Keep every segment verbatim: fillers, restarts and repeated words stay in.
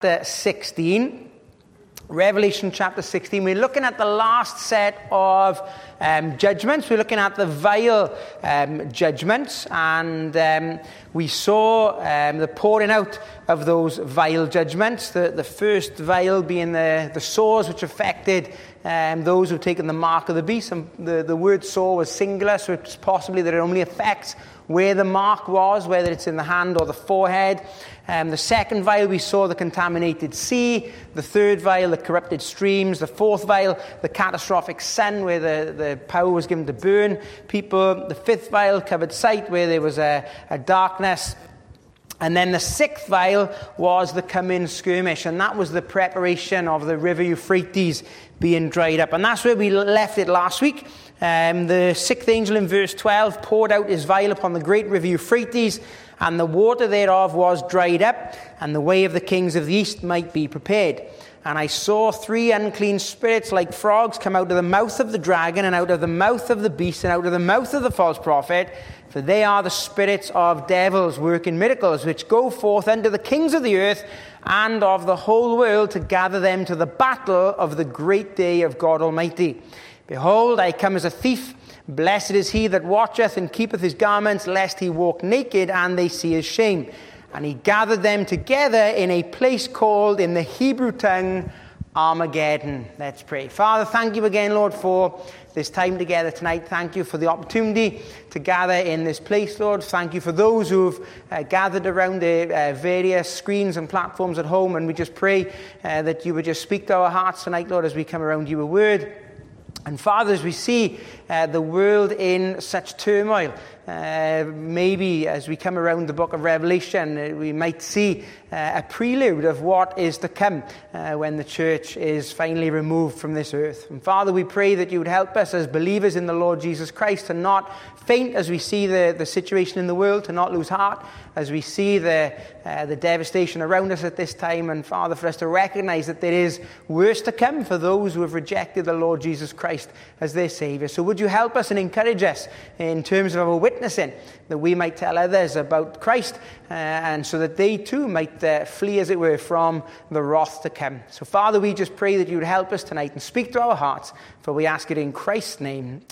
chapter sixteen. Revelation chapter sixteen. We're looking at the last set of um, judgments. We're looking at the vial um, judgments. And um, we saw um, the pouring out of those vial judgments. The, the first vial being the, the sores which affected um, those who've taken the mark of the beast. And the, the word sore was singular, so it's possibly that it only affects where the mark was, whether it's in the hand or the forehead. Um, the second vial, we saw the contaminated sea. The third vial, the corrupted streams. The fourth vial, the catastrophic sun, where the, the power was given to burn people. The fifth vial, covered sight, where there was a, a darkness. And then the sixth vial was the coming skirmish, and that was the preparation of the river Euphrates being dried up. And that's where we left it last week. Um, the sixth angel in verse twelve poured out his vial upon the great river Euphrates, and the water thereof was dried up, and the way of the kings of the east might be prepared. And I saw three unclean spirits like frogs come out of the mouth of the dragon, and out of the mouth of the beast, and out of the mouth of the false prophet, for they are the spirits of devils working miracles, which go forth unto the kings of the earth and of the whole world to gather them to the battle of the great day of God Almighty. Behold, I come as a thief. Blessed is he that watcheth and keepeth his garments, lest he walk naked and they see his shame. And he gathered them together in a place called in the Hebrew tongue Armageddon. Let's pray. Father, thank you again, Lord, for this time together tonight. Thank you for the opportunity to gather in this place, Lord. Thank you for those who've uh, gathered around the uh, various screens and platforms at home. And we just pray uh, that you would just speak to our hearts tonight, Lord, as we come around your word. And Father, as we see uh, the world in such turmoil, uh, maybe as we come around the book of Revelation, uh, we might see uh, a prelude of what is to come uh, when the church is finally removed from this earth. And Father, we pray that you would help us as believers in the Lord Jesus Christ to not faint as we see the, the situation in the world, to not lose heart as we see the, uh, the devastation around us at this time. And Father, for us to recognize that there is worse to come for those who have rejected the Lord Jesus Christ as their Savior. So would you help us and encourage us in terms of our witnessing, that we might tell others about Christ, uh, and so that they too might uh, flee, as it were, from the wrath to come. So Father, we just pray that you would help us tonight and speak to our hearts, for we ask it in Christ's name.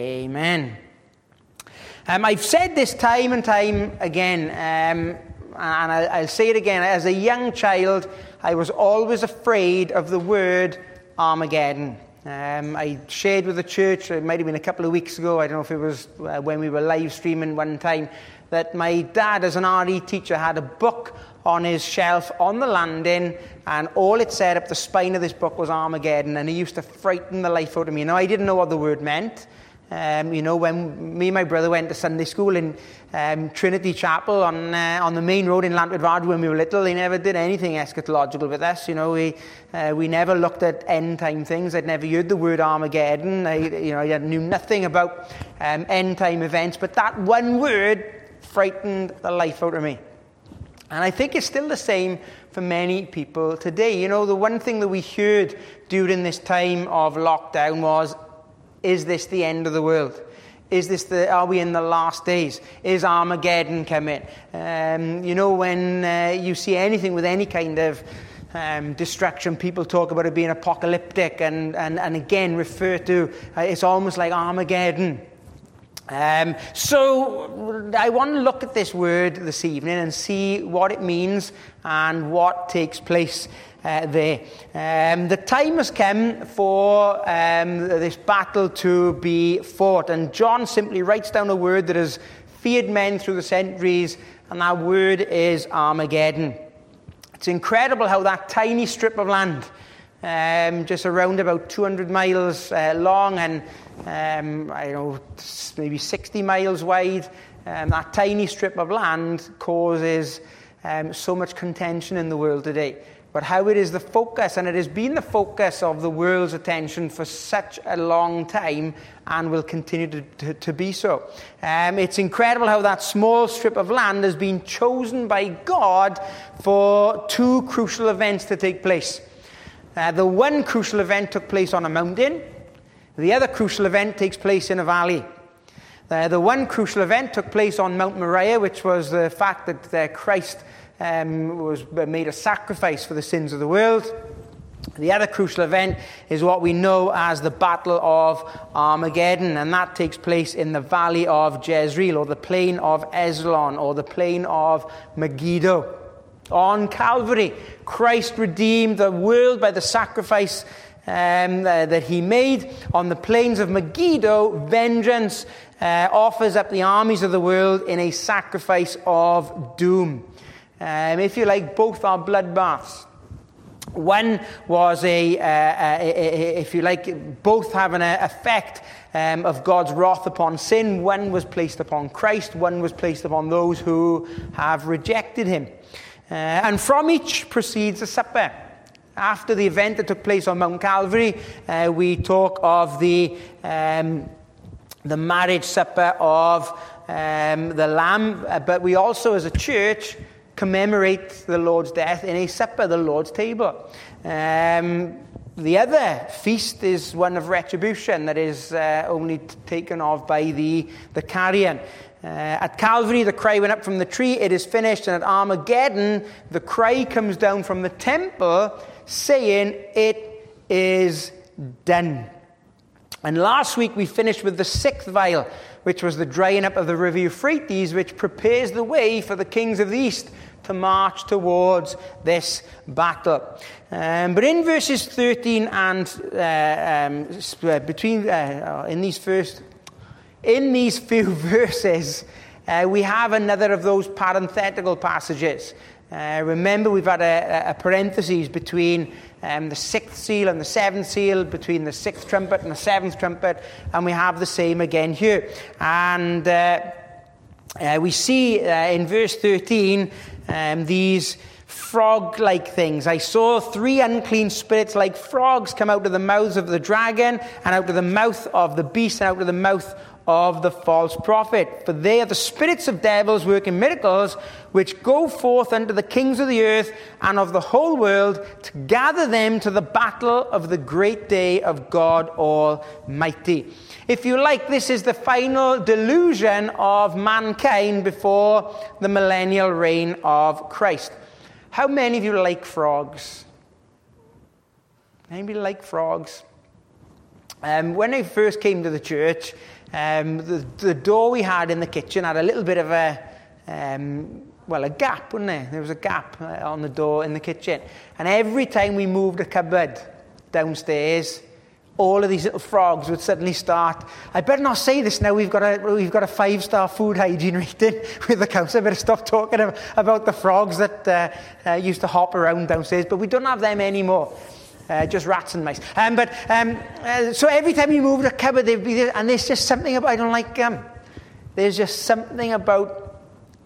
Amen. Um, I've said this time and time again, um, and I, I'll say it again. As a young child, I was always afraid of the word Armageddon. Um, I shared with the church, it might have been a couple of weeks ago, I don't know if it was uh, when we were live streaming one time, that my dad, as an R E teacher, had a book on his shelf on the landing, and all it said up the spine of this book was Armageddon, and he used to frighten the life out of me. Now, I didn't know what the word meant. Um, you know, when me and my brother went to Sunday school in um, Trinity Chapel on uh, on the main road in Lantford Vard when we were little, they never did anything eschatological with us. You know, we uh, we never looked at end time things. I'd never heard the word Armageddon. I, you know, I knew nothing about um, end time events. But that one word frightened the life out of me. And I think it's still the same for many people today. You know, the one thing that we heard during this time of lockdown was, is this the end of the world? Is this the, are we in the last days? Is Armageddon coming? Um, you know, when uh, you see anything with any kind of um, destruction, people talk about it being apocalyptic, and, and, and again refer to, uh, it's almost like Armageddon. Um, so I want to look at this word this evening and see what it means and what takes place Uh, there. Um, the time has come for um, this battle to be fought, and John simply writes down a word that has feared men through the centuries, and that word is Armageddon. It's incredible how that tiny strip of land, um, just around about two hundred miles uh, long and um, I don't know, maybe sixty miles wide, um, that tiny strip of land causes um, so much contention in the world today. But how it is the focus, and it has been the focus of the world's attention for such a long time, and will continue to, to, to be so. Um, it's incredible how that small strip of land has been chosen by God for two crucial events to take place. Uh, the one crucial event took place on a mountain. The other crucial event takes place in a valley. Uh, the one crucial event took place on Mount Moriah, which was the fact that uh, Christ um, was made a sacrifice for the sins of the world. The other crucial event is what we know as the Battle of Armageddon, and that takes place in the Valley of Jezreel, or the Plain of Eslon, or the Plain of Megiddo. On Calvary, Christ redeemed the world by the sacrifice um, uh, that he made. On the plains of Megiddo, vengeance uh, offers up the armies of the world in a sacrifice of doom. Um, if you like, both are bloodbaths. One was a, uh, a, a, if you like, both have an effect um, of God's wrath upon sin. One was placed upon Christ, one was placed upon those who have rejected him. Uh, and from each proceeds a supper. After the event that took place on Mount Calvary, uh, we talk of the, um, the marriage supper of um, the Lamb, but we also, as a church, commemorate the Lord's death in a supper, the Lord's table. Um, the other feast is one of retribution that is uh, only t- taken of by the, the carrion. Uh, at Calvary, the cry went up from the tree, it is finished. And at Armageddon, the cry comes down from the temple saying, it is done. And last week we finished with the sixth vial, which was the drying up of the river Euphrates, which prepares the way for the kings of the east to march towards this battle. Um, but in verses thirteen and uh, um, between uh, in these first in these few verses, uh, we have another of those parenthetical passages. Uh, remember, we've had a, a parenthesis between um, the sixth seal and the seventh seal, between the sixth trumpet and the seventh trumpet, and we have the same again here. And uh, uh, we see uh, in verse thirteen um, these frog-like things. I saw three unclean spirits like frogs come out of the mouths of the dragon, and out of the mouth of the beast, and out of the mouth of the false prophet. For they are the spirits of devils working miracles, which go forth unto the kings of the earth and of the whole world, to gather them to the battle of the great day of God Almighty. If you like, this is the final delusion of mankind before the millennial reign of Christ. How many of you like frogs? Anybody like frogs? Um, when I first came to the church, Um, the, the door we had in the kitchen had a little bit of a, um, well, a gap, wasn't there? There was a gap uh, on the door in the kitchen. And every time we moved a cupboard downstairs, all of these little frogs would suddenly start. I better not say this now. We've got a we've got a five-star food hygiene rating with the council. I better stop talking about the frogs that uh, uh, used to hop around downstairs. But we don't have them anymore. Uh, just rats and mice. Um, but um, uh, so every time you moved a cupboard, they'd be there, and there's just something about I don't like. Um, there's just something about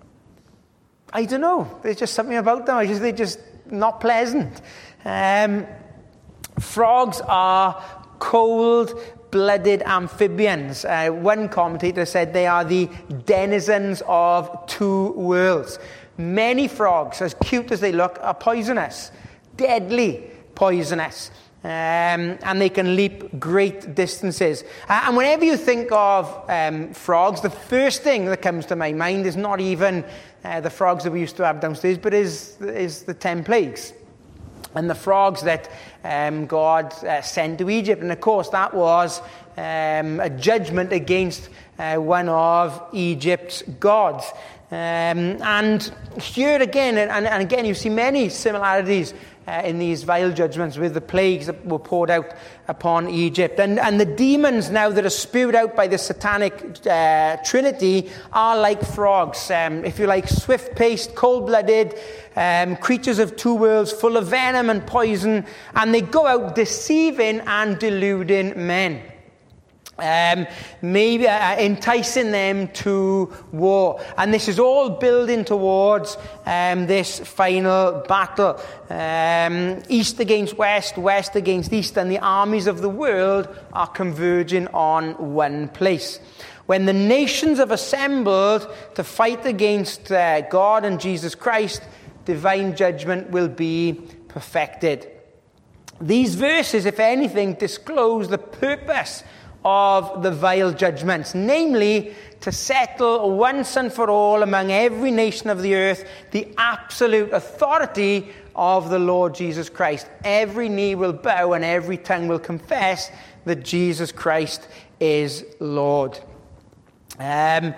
I don't know. There's just something about them. I just they're just not pleasant. Um, frogs are cold-blooded amphibians. Uh, one commentator said they are the denizens of two worlds. Many frogs, as cute as they look, are poisonous, deadly. Poisonous, um, and they can leap great distances. Uh, and whenever you think of um, frogs, the first thing that comes to my mind is not even uh, the frogs that we used to have downstairs, but is is the ten plagues and the frogs that um, God uh, sent to Egypt. And of course, that was um, a judgment against uh, one of Egypt's gods. Um, and here again, and, and again, you see many similarities Uh, in these vile judgments with the plagues that were poured out upon Egypt. And, and the demons now that are spewed out by the satanic uh, trinity are like frogs. Um, if you like, swift-paced, cold-blooded um, creatures of two worlds, full of venom and poison, and they go out deceiving and deluding men. Um, maybe uh, enticing them to war. And this is all building towards um, this final battle. Um, east against west, west against east, and the armies of the world are converging on one place. When the nations have assembled to fight against uh, God and Jesus Christ, divine judgment will be perfected. These verses, if anything, disclose the purpose of the vial judgments, namely to settle once and for all among every nation of the earth the absolute authority of the Lord Jesus Christ. Every knee will bow and every tongue will confess that Jesus Christ is Lord. Um,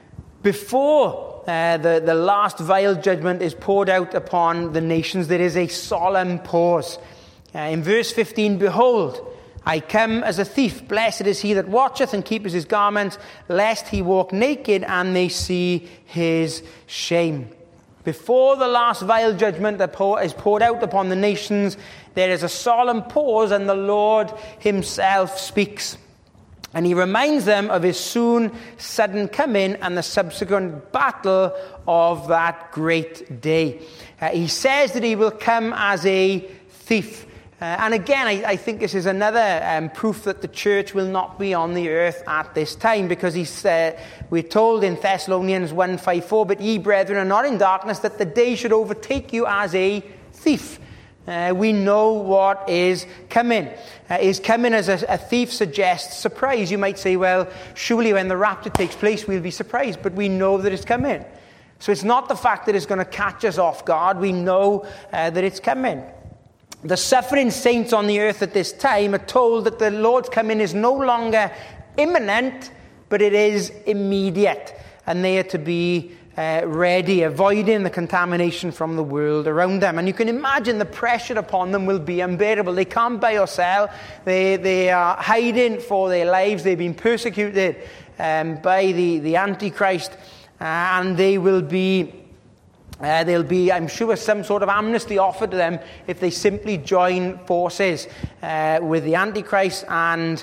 before uh, the, the last vial judgment is poured out upon the nations, there is a solemn pause. Uh, in verse fifteen, behold, I come as a thief. Blessed is he that watcheth and keepeth his garments, lest he walk naked and they see his shame. Before the last vial judgment that is poured out upon the nations, there is a solemn pause, and the Lord himself speaks. And he reminds them of his soon, sudden coming and the subsequent battle of that great day. Uh, he says that he will come as a thief. Uh, and again, I, I think this is another um, proof that the church will not be on the earth at this time, because he's, uh, we're told in Thessalonians one five four, but ye brethren are not in darkness, that the day should overtake you as a thief. Uh, we know what is coming. Uh, is coming as a, a thief suggests surprise. You might say, well, surely when the rapture takes place, we'll be surprised. But we know that it's coming. So it's not the fact that it's going to catch us off guard. We know uh, that it's coming. The suffering saints on the earth at this time are told that the Lord's coming is no longer imminent, but it is immediate. And they are to be uh, ready, avoiding the contamination from the world around them. And you can imagine the pressure upon them will be unbearable. They can't buy or sell. They, they are hiding for their lives. They've been persecuted um, by the, the Antichrist. Uh, and they will be... Uh, there'll be, I'm sure, some sort of amnesty offered to them if they simply join forces uh, with the Antichrist, and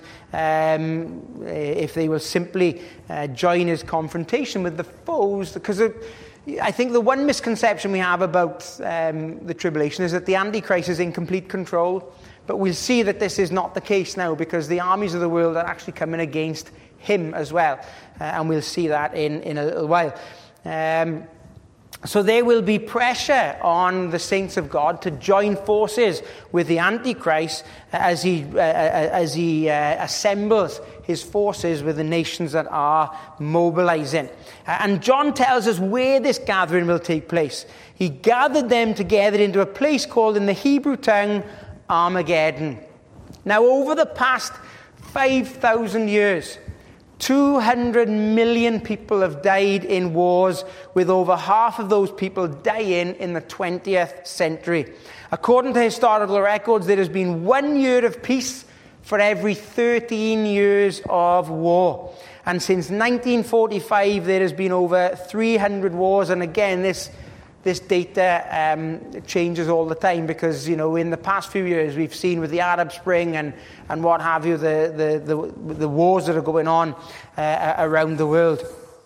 um, if they will simply uh, join his confrontation with the foes. Because of, I think the one misconception we have about um, the tribulation is that the Antichrist is in complete control. But we'll see that this is not the case now, because the armies of the world are actually coming against him as well. Uh, and we'll see that in, in a little while. Um, So there will be pressure on the saints of God to join forces with the Antichrist as he uh, as he uh, assembles his forces with the nations that are mobilizing. And John tells us where this gathering will take place. He gathered them together into a place called in the Hebrew tongue Armageddon. Now, over the past five thousand years, two hundred million people have died in wars, with over half of those people dying in the twentieth century. According to historical records, there has been one year of peace for every thirteen years of war. And since nineteen forty-five, there has been over three hundred wars. And again, this this data um, changes all the time, because, you know, in the past few years, we've seen with the Arab Spring and, and what have you, the, the, the, the wars that are going on uh, around the world.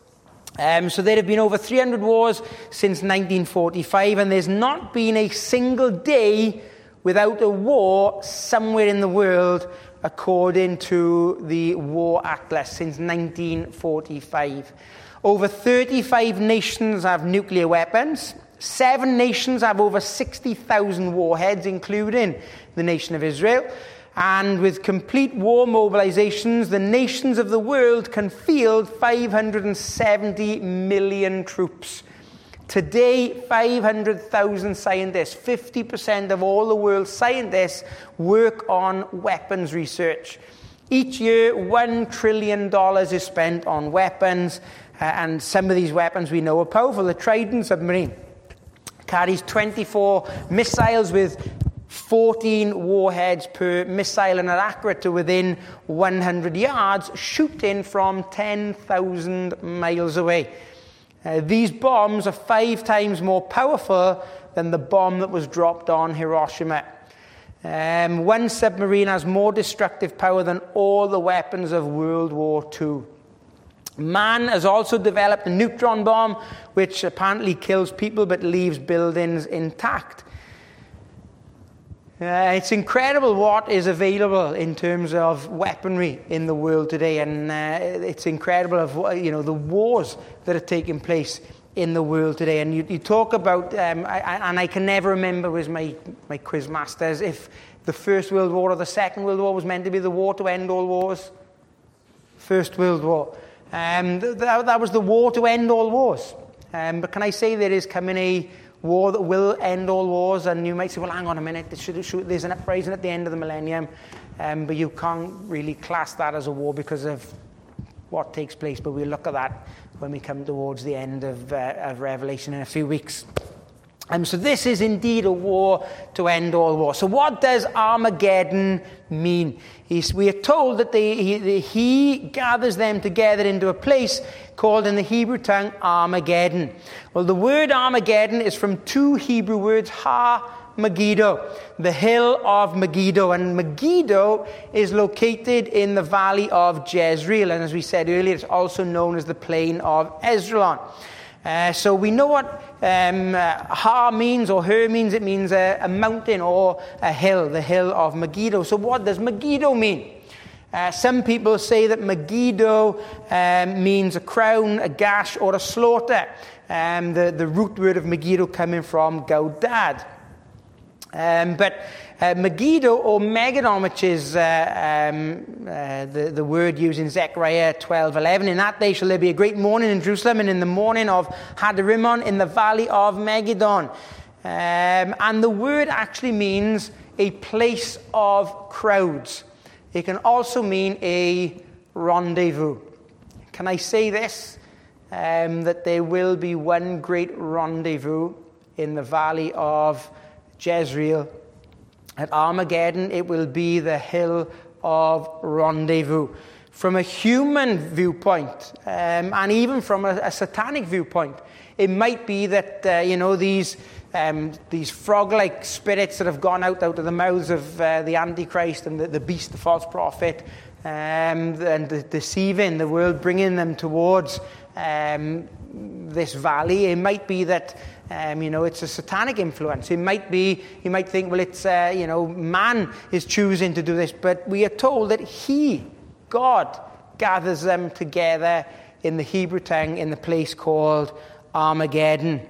Um, so there have been over three hundred wars since nineteen forty-five, and there's not been a single day without a war somewhere in the world, according to the War Atlas, since nineteen forty-five. Over thirty-five nations have nuclear weapons. Seven nations have over sixty thousand warheads, including the nation of Israel. And with complete war mobilizations, the nations of the world can field five hundred seventy million troops. Today, five hundred thousand scientists, fifty percent of all the world's scientists, work on weapons research. Each year, one trillion dollars is spent on weapons, uh, and some of these weapons we know are powerful. The Trident submarine carries twenty-four missiles with fourteen warheads per missile, and are accurate to within one hundred yards, shooting from ten thousand miles away. Uh, these bombs are five times more powerful than the bomb that was dropped on Hiroshima. Um, one submarine has more destructive power than all the weapons of World War Two. Man has also developed a neutron bomb, which apparently kills people but leaves buildings intact. Uh, it's incredible what is available in terms of weaponry in the world today, and uh, it's incredible of you know the wars that are taking place in the world today. And you, you talk about, um, I, I, and I can never remember with my my quiz masters if the First World War or the Second World War was meant to be the war to end all wars. First World War. Um, th- that was the war to end all wars. Um, but can I say there is coming a war that will end all wars? And you might say, well, hang on a minute, there should, should, there's an uprising at the end of the millennium. Um, but you can't really class that as a war because of what takes place. But we'll look at that when we come towards the end of, uh, of Revelation in a few weeks. Um, so this is indeed a war to end all war. So what does Armageddon mean? He's, we are told that they, he, he gathers them together into a place called in the Hebrew tongue Armageddon. Well, the word Armageddon is from two Hebrew words, ha, Megiddo, the hill of Megiddo. And Megiddo is located in the valley of Jezreel. And as we said earlier, it's also known as the plain of Esdraelon. Uh, so we know what um, uh, Ha means, or Her means. It means a, a mountain or a hill, the hill of Megiddo. So what does Megiddo mean? Uh, some people say that Megiddo um, means a crown, a gash, or a slaughter. Um, the, the root word of Megiddo coming from Gaudad. Um, but uh, Megiddo, or Megadon, which is uh, um, uh, the, the word used in Zechariah twelve eleven, in that day shall there be a great mourning in Jerusalem, and in the morning of Hadarimmon in the valley of Megadon. Um, and the word actually means a place of crowds. It can also mean a rendezvous. Can I say this? Um, that there will be one great rendezvous in the valley of Jezreel. At Armageddon, it will be the hill of rendezvous. From a human viewpoint, um, and even from a, a satanic viewpoint, it might be that uh, you know these um, these frog-like spirits that have gone out out of the mouths of uh, the Antichrist and the, the beast, the false prophet, um, and the, deceiving the world, bringing them towards um, this valley. It might be that. Um, you know, it's a satanic influence. It might be, you might think, well, it's, uh, you know, man is choosing to do this. But we are told that he, God, gathers them together in the Hebrew tongue in the place called Armageddon.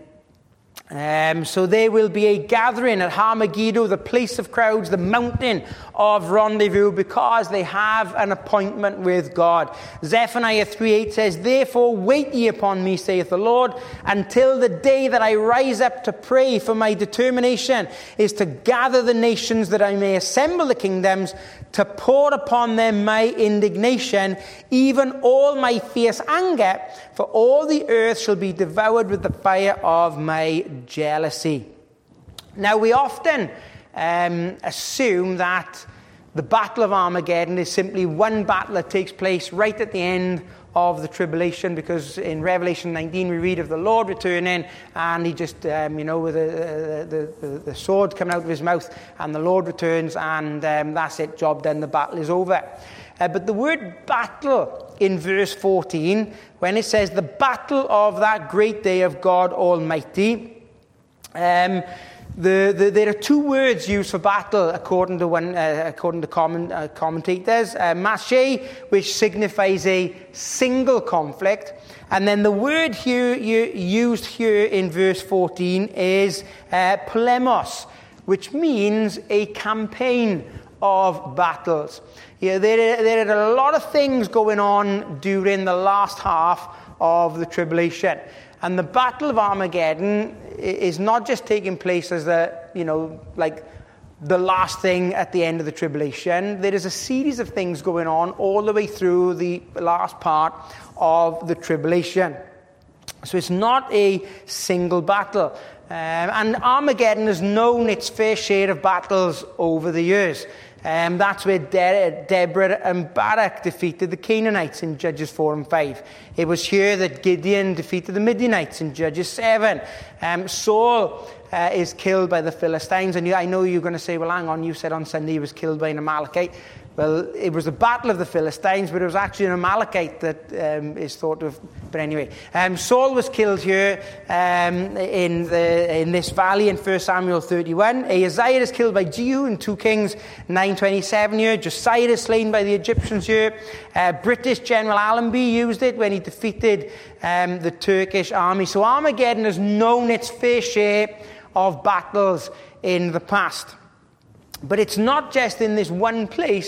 Um, so there will be a gathering at Armageddon, the place of crowds, the mountain of rendezvous, because they have an appointment with God. Zephaniah three eight says, therefore wait ye upon me, saith the Lord, until the day that I rise up to pray, for my determination is to gather the nations, that I may assemble the kingdoms, to pour upon them my indignation, even all my fierce anger, for all the earth shall be devoured with the fire of my jealousy. Now, we often um, assume that the Battle of Armageddon is simply one battle that takes place right at the end of the tribulation, because in Revelation nineteen we read of the Lord returning, and he just, um, you know, with the, the, the, the sword coming out of his mouth, and the Lord returns, and um, that's it, job done, the battle is over. Uh, but the word battle in verse fourteen, when it says the battle of that great day of God Almighty, um, the, the, there are two words used for battle according to one, uh, according to comment, uh, commentators. Uh, Maché, which signifies a single conflict, and then the word here you, used here in verse fourteen is uh, polemos, which means a campaign of battles. Yeah, there, there are a lot of things going on during the last half of the tribulation. And the Battle of Armageddon is not just taking place as the, you know, like the last thing at the end of the tribulation. There is a series of things going on all the way through the last part of the tribulation. So it's not a single battle. Um, and Armageddon has known its fair share of battles over the years. Um, that's where De- Deborah and Barak defeated the Canaanites in Judges four and five. It was here that Gideon defeated the Midianites in Judges seven. Um, Saul uh, is killed by the Philistines. And you, I know you're going to say, well, hang on, you said on Sunday he was killed by an Amalekite. Well, it was the battle of the Philistines, but it was actually an Amalekite that um, is thought of. But anyway, um, Saul was killed here um, in the in this valley in First Samuel thirty-one. Ahaziah is killed by Jehu in Second Kings nine twenty-seven here. Josiah is slain by the Egyptians here. Uh, British General Allenby used it when he defeated um, the Turkish army. So Armageddon has known its fair share of battles in the past. But it's not just in this one place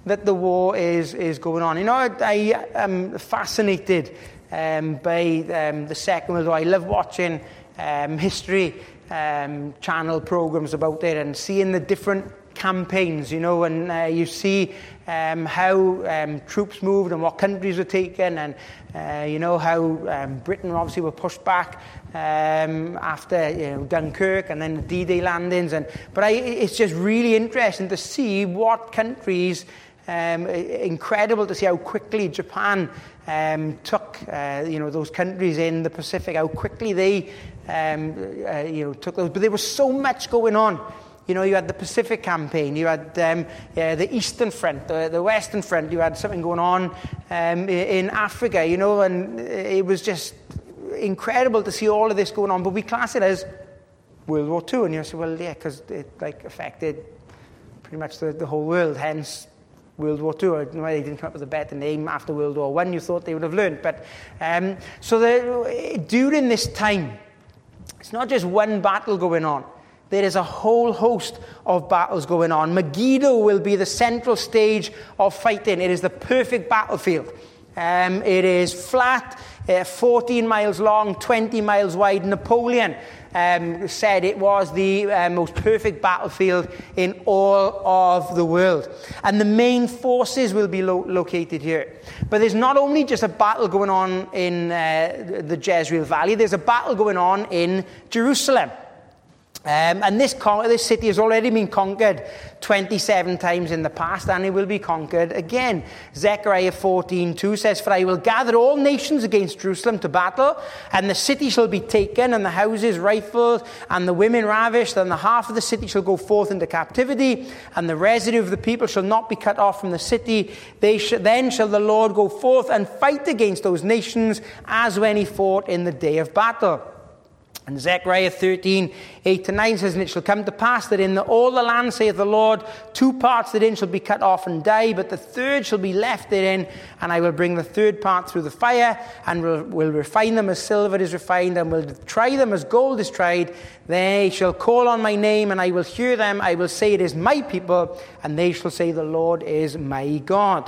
that the war is, is going on. You know, I, I am fascinated um, by um, the Second World War. I love watching um, history um, channel programs about it and seeing the different campaigns, you know, and uh, you see um, how um, troops moved and what countries were taken, and uh, you know how um, Britain obviously were pushed back um, after you know, Dunkirk and then the D-Day landings. And but I, it's just really interesting to see what countries. Um, incredible to see how quickly Japan um, took, uh, you know, those countries in the Pacific. How quickly they, um, uh, you know, took those. But there was so much going on. You know, you had the Pacific Campaign, you had um, yeah, the Eastern Front, the, the Western Front, you had something going on um, in Africa, you know, and it was just incredible to see all of this going on. But we class it as World War Two, and you say, well, yeah, because it like affected pretty much the, the whole world, hence World War Two. I don't know why they didn't come up with a better name after World War One. You thought they would have learned. But um, so the, during this time, it's not just one battle going on. There is a whole host of battles going on. Megiddo will be the central stage of fighting. It is the perfect battlefield. Um, it is flat, uh, fourteen miles long, twenty miles wide. Napoleon um, said it was the uh, most perfect battlefield in all of the world. And the main forces will be lo- located here. But there's not only just a battle going on in uh, the Jezreel Valley, there's a battle going on in Jerusalem. Um, and this, con- this city has already been conquered twenty-seven times in the past, and it will be conquered again. Zechariah fourteen two says, "For I will gather all nations against Jerusalem to battle, and the city shall be taken, and the houses rifled, and the women ravished, and the half of the city shall go forth into captivity, and the residue of the people shall not be cut off from the city. They sh- then shall the Lord go forth and fight against those nations, as when he fought in the day of battle." And Zechariah thirteen, eight to nine says, "And it shall come to pass that in the, all the land, saith the Lord, two parts therein shall be cut off and die, but the third shall be left therein, and I will bring the third part through the fire, and will, will refine them as silver is refined, and will try them as gold is tried. They shall call on my name, and I will hear them. I will say, it is my people, and they shall say, the Lord is my God."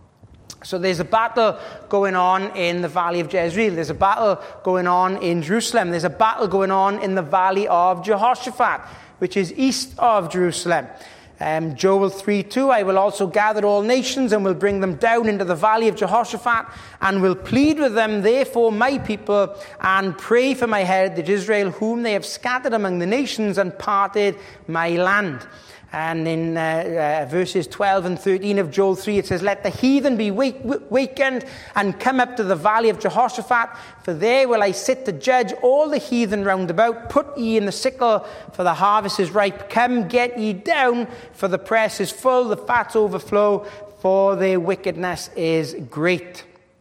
So there's a battle going on in the Valley of Jezreel. There's a battle going on in Jerusalem. There's a battle going on in the Valley of Jehoshaphat, which is east of Jerusalem. Um, Joel three two, "I will also gather all nations and will bring them down into the Valley of Jehoshaphat and will plead with them, therefore my people, and pray for my heritage Israel, whom they have scattered among the nations and parted my land." And in uh, uh, verses twelve and thirteen of Joel three, it says, "Let the heathen be wake- wakened and come up to the Valley of Jehoshaphat, for there will I sit to judge all the heathen round about. Put ye in the sickle, for the harvest is ripe. Come, get ye down, for the press is full, the fats overflow, for their wickedness is great."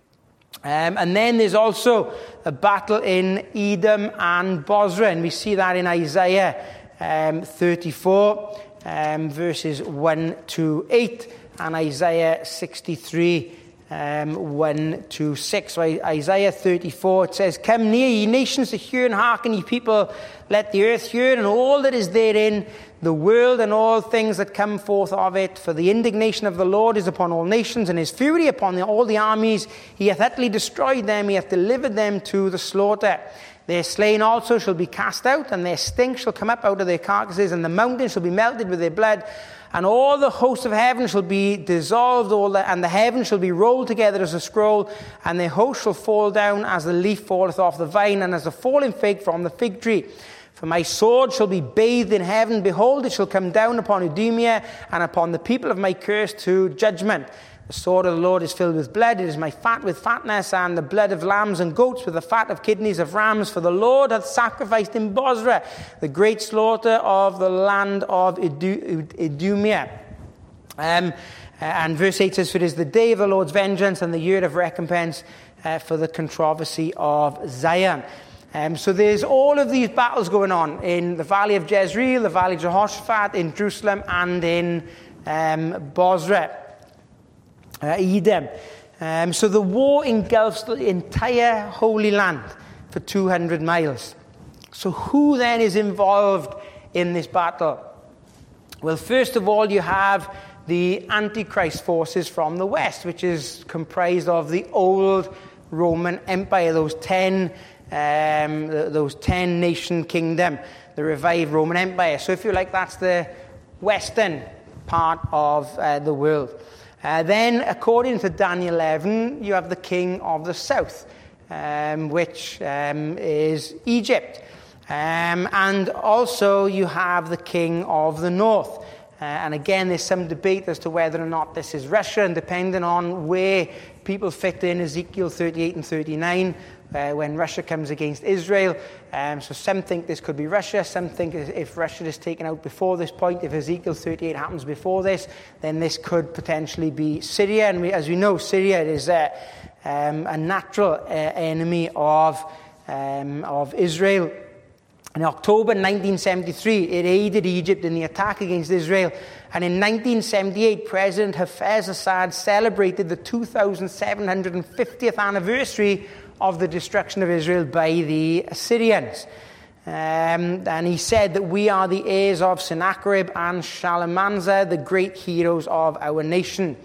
Um, and then there's also a battle in Edom and Bozrah, and we see that in Isaiah um, thirty-four. Um, verses one to eight, and Isaiah sixty-three, um, one to six. So Isaiah thirty-four, it says, "Come near, ye nations, to hear, and hearken, ye people. Let the earth hear, and all that is therein, the world and all things that come forth of it. For the indignation of the Lord is upon all nations, and his fury upon the, all the armies. He hath utterly destroyed them, he hath delivered them to the slaughter. Their slain also shall be cast out, and their stink shall come up out of their carcasses, and the mountains shall be melted with their blood, and all the hosts of heaven shall be dissolved, all the, and the heavens shall be rolled together as a scroll, and their host shall fall down as the leaf falleth off the vine, and as the falling fig from the fig tree. For my sword shall be bathed in heaven. Behold, it shall come down upon Idumea, and upon the people of my curse to judgment. The sword of the Lord is filled with blood. It is my fat with fatness, and the blood of lambs and goats with the fat of kidneys of rams. For the Lord hath sacrificed in Bozrah the great slaughter of the land of Idumea." Um, and verse eight says, "For it is the day of the Lord's vengeance, and the year of recompense uh, for the controversy of Zion." Um, so there's all of these battles going on in the Valley of Jezreel, the Valley of Jehoshaphat, in Jerusalem, and in um, Bozrah. Uh, Edom. Um, so the war engulfs the entire Holy Land for two hundred miles. So who then is involved in this battle? Well, first of all, you have the Antichrist forces from the west, which is comprised of the old Roman Empire, those ten, um, those ten nation kingdom, the revived Roman Empire. So if you like, that's the western part of uh, the world. Uh, then, according to Daniel eleven, you have the king of the south, um, which um, is Egypt. Um, and also you have the king of the north. Uh, and again, there's some debate as to whether or not this is Russia, and depending on where people fit in Ezekiel thirty-eight and thirty-nine, uh, when Russia comes against Israel. Um, so some think this could be Russia, some think if Russia is taken out before this point, if Ezekiel thirty-eight happens before this, then this could potentially be Syria. And we, as we know, Syria is a, um, a natural uh, enemy of, um, of Israel. In October nineteen seventy-three, it aided Egypt in the attack against Israel. And in nineteen seventy-eight, President Hafez Assad celebrated the two thousand seven hundred fiftieth anniversary of the destruction of Israel by the Assyrians. Um, and he said that we are the heirs of Sennacherib and Shalmaneser, the great heroes of our nation.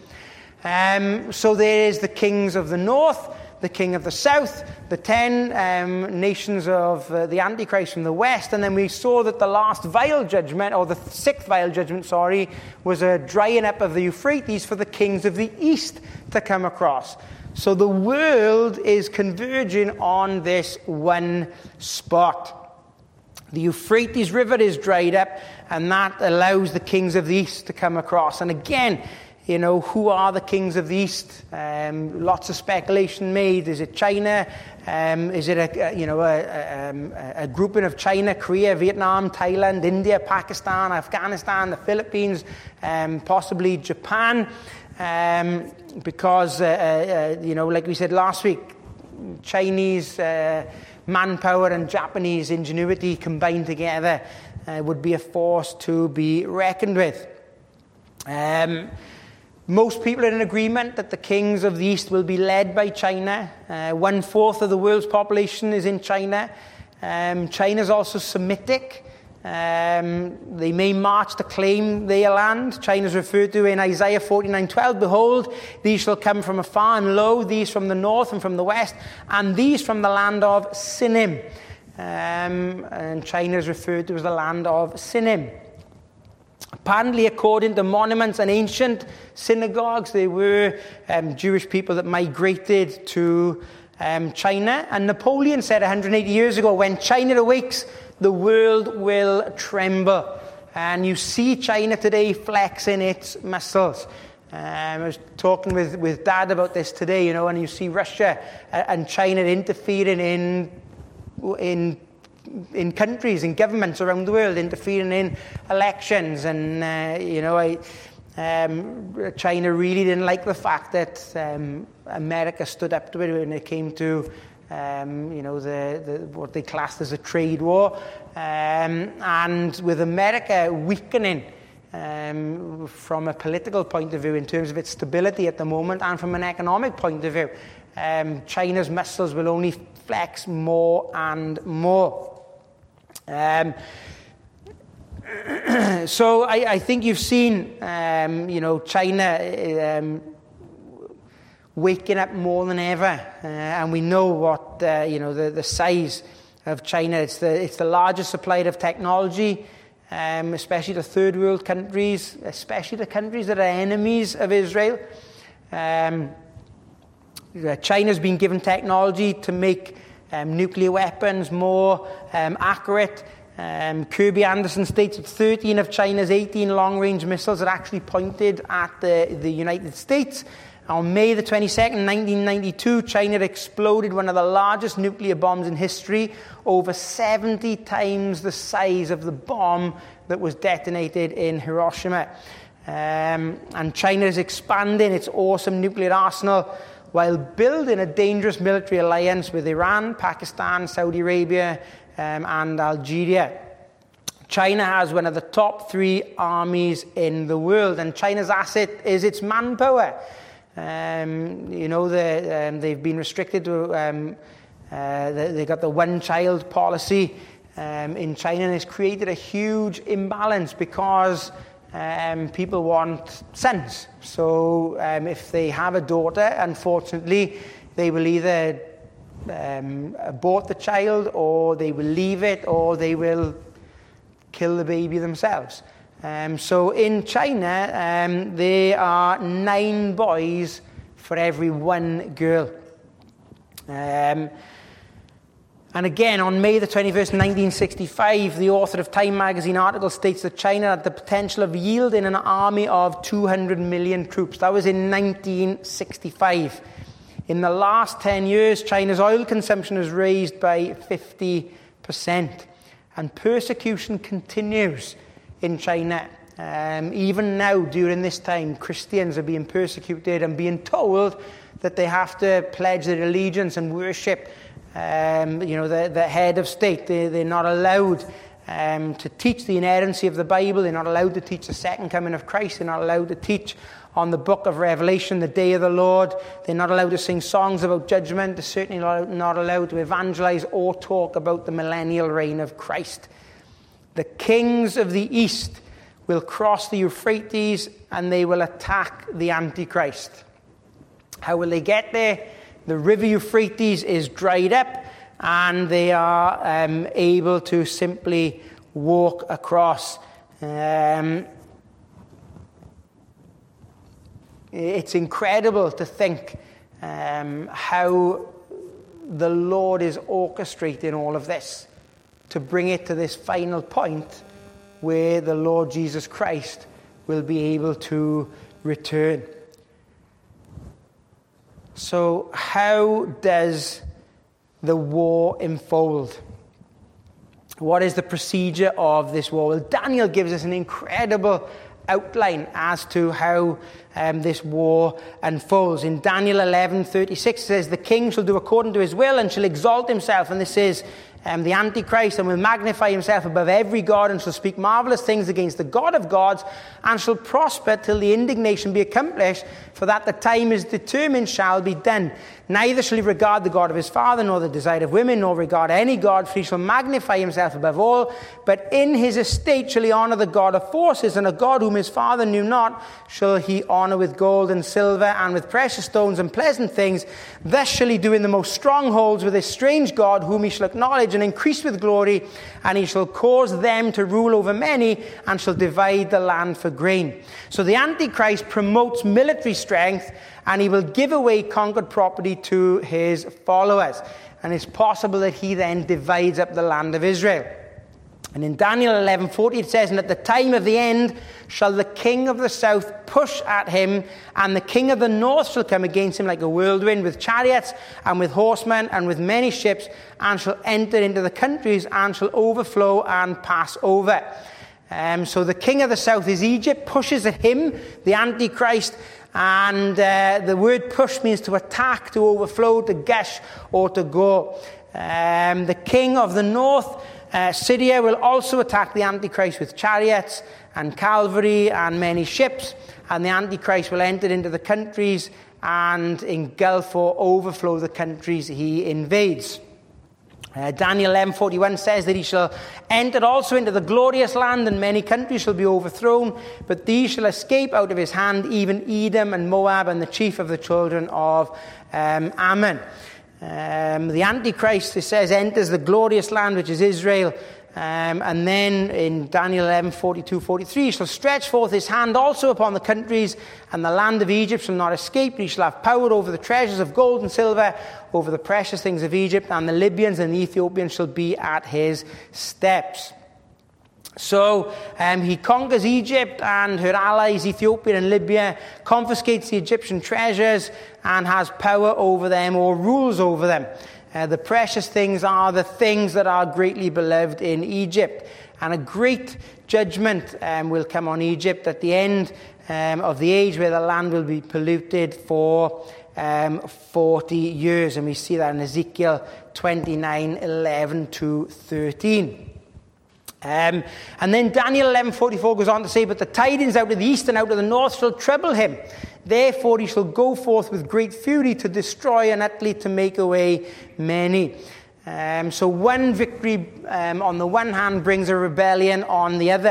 Um, so there is the kings of the north, the king of the south, the ten um, nations of uh, the Antichrist from the west, and then we saw that the last vial judgment, or the sixth vial judgment, sorry, was a drying up of the Euphrates for the kings of the east to come across. So the world is converging on this one spot. The Euphrates River is dried up, and that allows the kings of the east to come across. And again, you know, who are the kings of the East? Um, lots of speculation made. Is it China? Um, is it a, a you know a, a, a grouping of China, Korea, Vietnam, Thailand, India, Pakistan, Afghanistan, the Philippines, um, possibly Japan? Um, because uh, uh, you know, like we said last week, Chinese uh, manpower and Japanese ingenuity combined together uh, would be a force to be reckoned with. Um, Most people are in agreement that the kings of the East will be led by China. Uh, one fourth of the world's population is in China. Um, China is also Semitic. Um, they may march to claim their land. China is referred to in Isaiah forty-nine twelve. Behold, these shall come from afar, and lo, these from the north and from the west, and these from the land of Sinim. Um, and China is referred to as the land of Sinim. Apparently, according to monuments and ancient synagogues, there were um, Jewish people that migrated to um, China. And Napoleon said one hundred eighty years ago, when China awakes, the world will tremble. And you see China today flexing its muscles. Um, I was talking with, with Dad about this today, you know, and you see Russia and China interfering in in in countries, in governments around the world, interfering in elections. And, uh, you know, I, um, China really didn't like the fact that um, America stood up to it when it came to, um, you know, the, the what they classed as a trade war. Um, and with America weakening um, from a political point of view in terms of its stability at the moment, and from an economic point of view, um, China's muscles will only flex more and more. Um, so I, I think you've seen, um, you know, China um, waking up more than ever, uh, and we know what uh, you know the, the size of China. It's the it's the largest supplier of technology, um, especially to third world countries, especially the countries that are enemies of Israel. Um, China's been given technology to make Um, nuclear weapons more um, accurate. Um, Kirby Anderson states that thirteen of China's eighteen long-range missiles are actually pointed at the, the United States. On May the twenty-second, nineteen ninety-two, China exploded one of the largest nuclear bombs in history, over seventy times the size of the bomb that was detonated in Hiroshima. Um, and China is expanding its awesome nuclear arsenal while building a dangerous military alliance with Iran, Pakistan, Saudi Arabia, um, and Algeria. China has one of the top three armies in the world, and China's asset is its manpower. Um, you know, the, um, they've been restricted to, um, uh, they, they got the one-child policy um, in China, and it's created a huge imbalance because um, people want sons. So um, if they have a daughter, unfortunately, they will either um, abort the child, or they will leave it, or they will kill the baby themselves. Um, so in China, um, there are nine boys for every one girl. Um, and again, on May the twenty-first, nineteen sixty-five, the author of Time magazine article states that China had the potential of yielding an army of two hundred million troops. That was in nineteen sixty-five. In the last ten years, China's oil consumption has raised by fifty percent. And persecution continues in China. Um, even now, during this time, Christians are being persecuted and being told that they have to pledge their allegiance and worship um, you know, the, the head of state. They, they're not allowed um, to teach the inerrancy of the Bible. They're not allowed to teach the second coming of Christ. They're not allowed to teach on the book of Revelation, the day of the Lord. They're not allowed to sing songs about judgment. They're certainly not allowed to evangelize or talk about the millennial reign of Christ. The kings of the east will cross the Euphrates and they will attack the Antichrist. How will they get there? The river Euphrates is dried up and they are um, able to simply walk across. Um, It's incredible to think um, how the Lord is orchestrating all of this to bring it to this final point where the Lord Jesus Christ will be able to return. So how does the war unfold? What is the procedure of this war? Well, Daniel gives us an incredible outline as to how um, this war unfolds. In Daniel eleven thirty-six, it says, "The king shall do according to his will and shall exalt himself." And this is um, the Antichrist, "and will magnify himself above every god, and shall speak marvelous things against the God of gods, and shall prosper till the indignation be accomplished, for that the time is determined shall be done. Neither shall he regard the God of his father, nor the desire of women, nor regard any god, for he shall magnify himself above all. But in his estate shall he honor the God of forces, and a God whom his father knew not shall he honor with gold and silver, and with precious stones and pleasant things. Thus shall he do in the most strongholds with his strange God, whom he shall acknowledge and increase with glory, and he shall cause them to rule over many, and shall divide the land for grain." So the Antichrist promotes military strength, and he will give away conquered property to his followers. And it's possible that he then divides up the land of Israel. And in Daniel eleven forty it says, "And at the time of the end shall the king of the south push at him, and the king of the north shall come against him like a whirlwind, with chariots and with horsemen and with many ships, and shall enter into the countries and shall overflow and pass over." Um, so the king of the south is Egypt, pushes at him, the Antichrist, and uh, the word push means to attack, to overflow, to gush, or to go. Um, the king of the north, uh, Syria, will also attack the Antichrist with chariots and cavalry and many ships, and the Antichrist will enter into the countries and engulf or overflow the countries he invades. Uh, Daniel eleven forty-one says that he shall enter also into the glorious land, and many countries shall be overthrown, but these shall escape out of his hand, even Edom and Moab and the chief of the children of um, Ammon. Um, the Antichrist, it says, enters the glorious land, which is Israel. Um, and then in Daniel eleven forty-two forty-three, he shall stretch forth his hand also upon the countries, and the land of Egypt shall not escape. He shall have power over the treasures of gold and silver, over the precious things of Egypt, and the Libyans and the Ethiopians shall be at his steps. So um, he conquers Egypt and her allies, Ethiopia and Libya, confiscates the Egyptian treasures, and has power over them, or rules over them. Uh, the precious things are the things that are greatly beloved in Egypt. And a great judgment um, will come on Egypt at the end um, of the age, where the land will be polluted for um, forty years. And we see that in Ezekiel twenty-nine eleven to thirteen. Um, and then Daniel eleven forty-four goes on to say, "But the tidings out of the east and out of the north shall trouble him. Therefore he shall go forth with great fury to destroy and utterly to make away many." Um, so one victory um, on the one hand brings a rebellion on the other.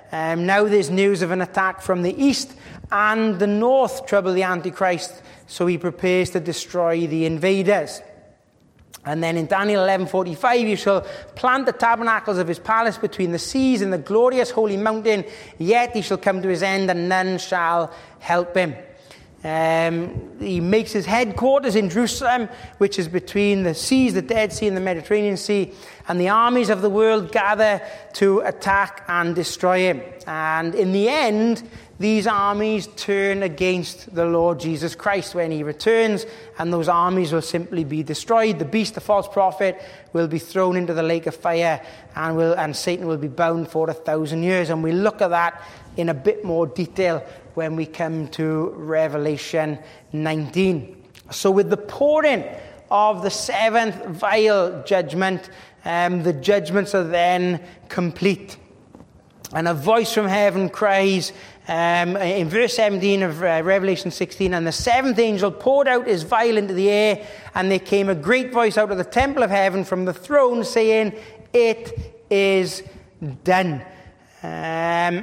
Um, now there's news of an attack from the east, and the north trouble the Antichrist, so he prepares to destroy the invaders. And then in Daniel eleven forty-five, he shall plant the tabernacles of his palace between the seas and the glorious holy mountain, yet he shall come to his end, and none shall help him. Um, he makes his headquarters in Jerusalem, which is between the seas, the Dead Sea and the Mediterranean Sea, and the armies of the world gather to attack and destroy him. And in the end, these armies turn against the Lord Jesus Christ when he returns, and those armies will simply be destroyed. The beast, the false prophet, will be thrown into the lake of fire, and will and Satan will be bound for a thousand years. And we look at that in a bit more detail when we come to Revelation nineteen. So with the pouring of the seventh vial judgment, um, the judgments are then complete. And a voice from heaven cries, um, in verse seventeen of uh, Revelation sixteen, and the seventh angel poured out his vial into the air, and there came a great voice out of the temple of heaven from the throne, saying, "It is done." Um,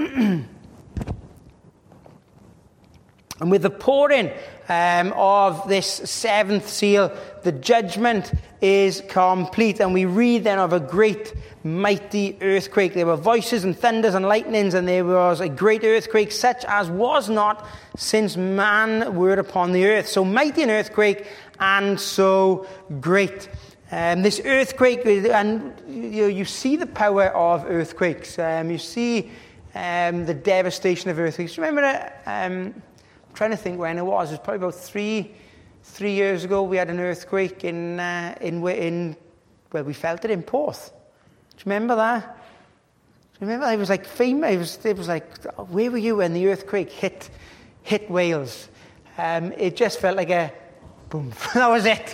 and with the pouring um, of this seventh seal, the judgment is complete. And we read then of a great, mighty earthquake. There were voices and thunders and lightnings, and there was a great earthquake, such as was not since man were upon the earth. So mighty an earthquake, and so great. Um, this earthquake, and you, you see the power of earthquakes. Um, you see um, the devastation of earthquakes. Do you remember that? Um, I'm trying to think when it was. It was probably about three, three years ago. We had an earthquake in uh, in in well, we felt it in Porth. Do you remember that? Do you remember? It was like famous. It was, it was like, where were you when the earthquake hit hit Wales? Um, it just felt like a boom. That was it.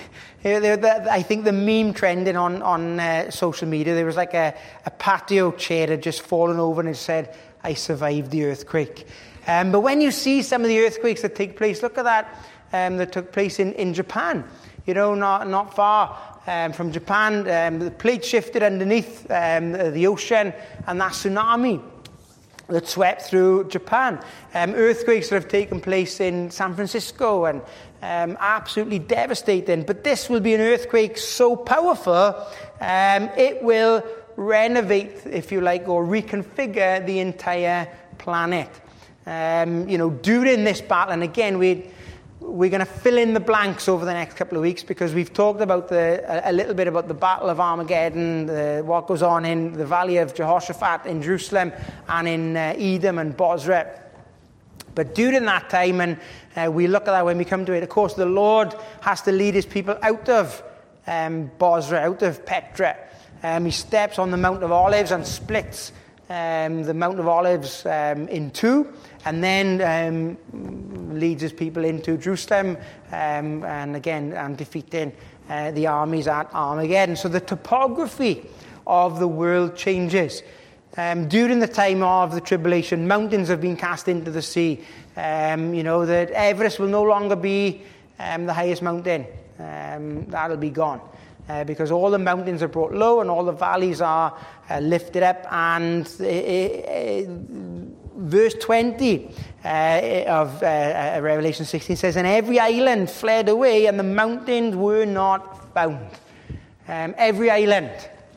I think the meme trending on, on uh, social media, there was like a, a patio chair had just fallen over and it said, "I survived the earthquake." Um, but when you see some of the earthquakes that take place, look at that, um, that took place in, in Japan. You know, not, not far um, from Japan, um, the plate shifted underneath um, the ocean, and that tsunami that swept through Japan. Um, earthquakes that have taken place in San Francisco, and um, absolutely devastating. But this will be an earthquake so powerful, um, it will renovate, if you like, or reconfigure the entire planet. Um, you know, during this battle, and again, we we're going to fill in the blanks over the next couple of weeks, because we've talked about the a, a little bit about the Battle of Armageddon, the, what goes on in the Valley of Jehoshaphat in Jerusalem, and in uh, Edom and Bozrah. But during that time, and uh, we look at that when we come to it, of course, the Lord has to lead his people out of um, Bozrah, out of Petra. Um, he steps on the Mount of Olives and splits um, the Mount of Olives um, in two, and then um, leads his people into Jerusalem, um, and again, and defeating uh, the armies at Armageddon. So the topography of the world changes. Um, during the time of the tribulation, mountains have been cast into the sea. Um, you know, that Everest will no longer be um, the highest mountain. Um, that'll be gone. Uh, because all the mountains are brought low and all the valleys are uh, lifted up. And uh, uh, verse twenty uh, of uh, uh, Revelation sixteen says, "And every island fled away, and the mountains were not found." Um, every island.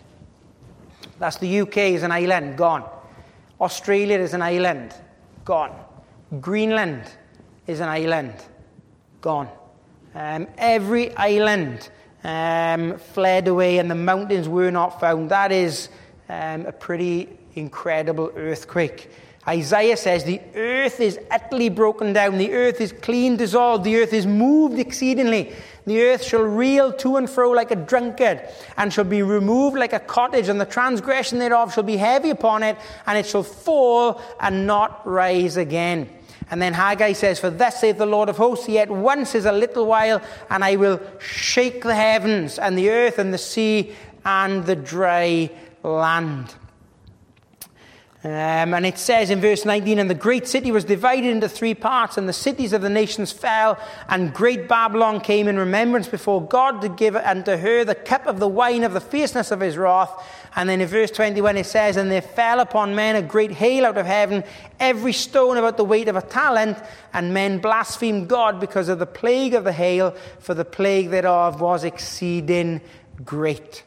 That's the U K is an island, gone. Australia is an island, gone. Greenland is an island, gone. Um, every island um, fled away, and the mountains were not found. That is um, a pretty incredible earthquake. Isaiah says, "The earth is utterly broken down. The earth is clean dissolved. The earth is moved exceedingly. The earth shall reel to and fro like a drunkard, and shall be removed like a cottage, and the transgression thereof shall be heavy upon it, and it shall fall and not rise again." And then Haggai says, "For thus saith the Lord of hosts, yet once is a little while, and I will shake the heavens, and the earth, and the sea, and the dry land." Um, and it says in verse nineteen, and the great city was divided into three parts, and the cities of the nations fell, and great Babylon came in remembrance before God to give unto her the cup of the wine of the fierceness of his wrath. And then in verse twenty-one it says, and there fell upon men a great hail out of heaven, every stone about the weight of a talent, and men blasphemed God because of the plague of the hail, for the plague thereof was exceeding great.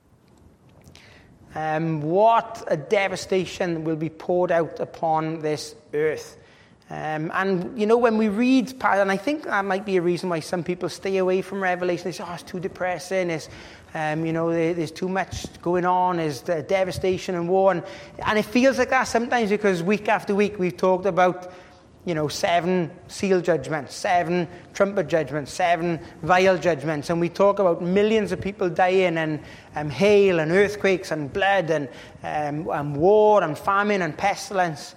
Um, what a devastation will be poured out upon this earth. Um, and, you know, when we read, and I think that might be a reason why some people stay away from Revelation. They say, oh, it's too depressing. It's, um, you know, there, there's too much going on. There's the devastation and war. And, and it feels like that sometimes because week after week we've talked about, you know, seven seal judgments, seven trumpet judgments, seven vial judgments. And we talk about millions of people dying and um, hail and earthquakes and blood and, um, and war and famine and pestilence.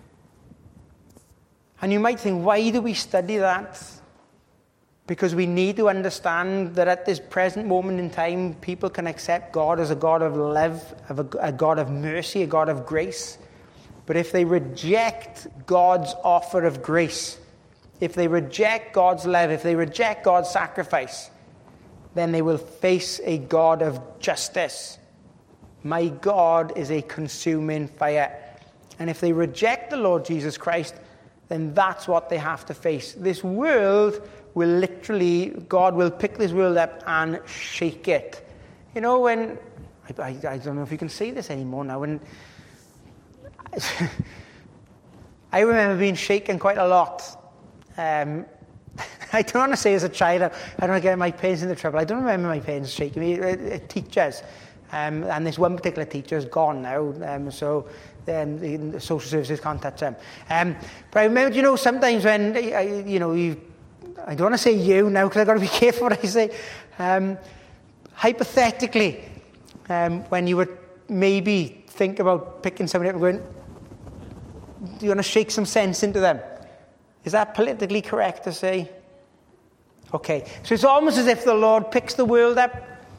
And you might think, why do we study that? Because we need to understand that at this present moment in time, people can accept God as a God of love, of a, a God of mercy, a God of grace. But if they reject God's offer of grace, if they reject God's love, if they reject God's sacrifice, then they will face a God of justice. My God is a consuming fire. And if they reject the Lord Jesus Christ, then that's what they have to face. This world will literally, God will pick this world up and shake it. You know, when, I, I, I don't know if you can say this anymore now, when, I remember being shaken quite a lot. Um, I don't want to say as a child, I don't want to get my parents into trouble. I don't remember my parents shaking me. Uh, uh, teachers. Um, and this one particular teacher is gone now. Um, so um, the social services can't touch them. Um, but I remember, you know, sometimes when, I, you know, you, I don't want to say you now because I've got to be careful what I say. Um, hypothetically, um, when you would maybe think about picking somebody up and going, do you want to shake some sense into them? Is that politically correct to say? Okay. So it's almost as if the Lord picks the world up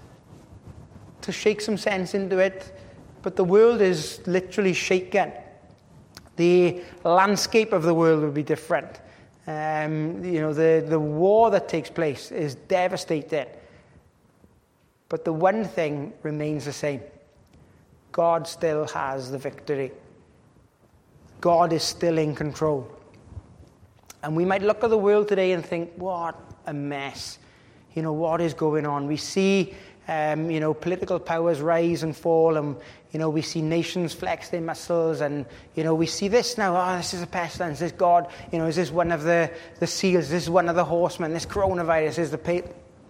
to shake some sense into it, but the world is literally shaken. The landscape of the world will be different. Um, you know, the, the war that takes place is devastating. But the one thing remains the same. God still has the victory. God is still in control. And we might look at the world today and think, what a mess. You know, what is going on? We see, um, you know, political powers rise and fall, and, you know, we see nations flex their muscles, and, you know, we see this now, oh, this is a pestilence, this God, you know, is this one of the, the seals, this is one of the horsemen, this coronavirus is the... Pa-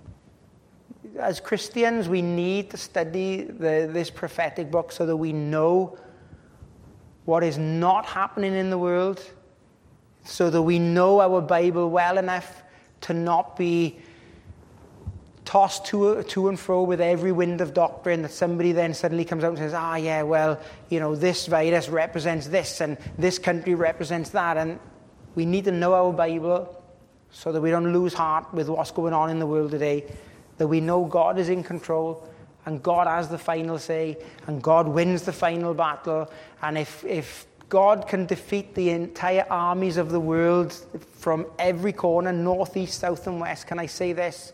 As Christians, we need to study the, this prophetic book so that we know what is not happening in the world, so that we know our Bible well enough to not be tossed to, to and fro with every wind of doctrine, that somebody then suddenly comes out and says, ah, yeah, well, you know, this virus represents this and this country represents that. And we need to know our Bible so that we don't lose heart with what's going on in the world today, that we know God is in control and God has the final say and God wins the final battle. And if, if God can defeat the entire armies of the world from every corner, north, east, south and west, can I say this?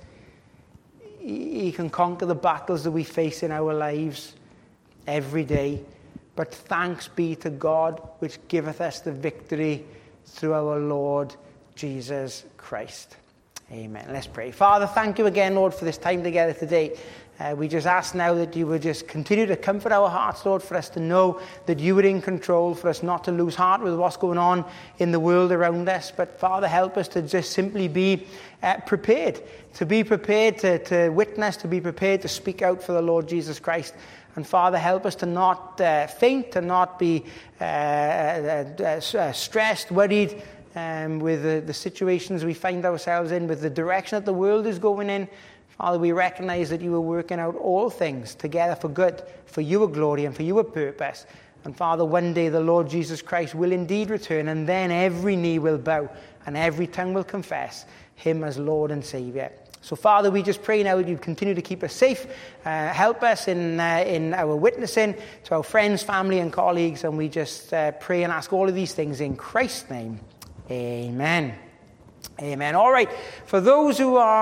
He can conquer the battles that we face in our lives every day. But thanks be to God which giveth us the victory through our Lord Jesus Christ. Amen. Let's pray. Father, thank you again, Lord, for this time together today. Uh, we just ask now that you would just continue to comfort our hearts, Lord, for us to know that you are in control, for us not to lose heart with what's going on in the world around us. But, Father, help us to just simply be uh, prepared, to be prepared to, to witness, to be prepared to speak out for the Lord Jesus Christ. And, Father, help us to not uh, faint, to not be uh, uh, uh, stressed, worried, Um, with the, the situations we find ourselves in, with the direction that the world is going in. Father, we recognize that you are working out all things together for good, for your glory and for your purpose. And Father, one day the Lord Jesus Christ will indeed return, and then every knee will bow and every tongue will confess him as Lord and Saviour. So, Father, we just pray now that you continue to keep us safe, uh, help us in uh, in our witnessing to our friends, family, and colleagues, and we just uh, pray and ask all of these things in Christ's name. Amen. Amen. All right, for those who are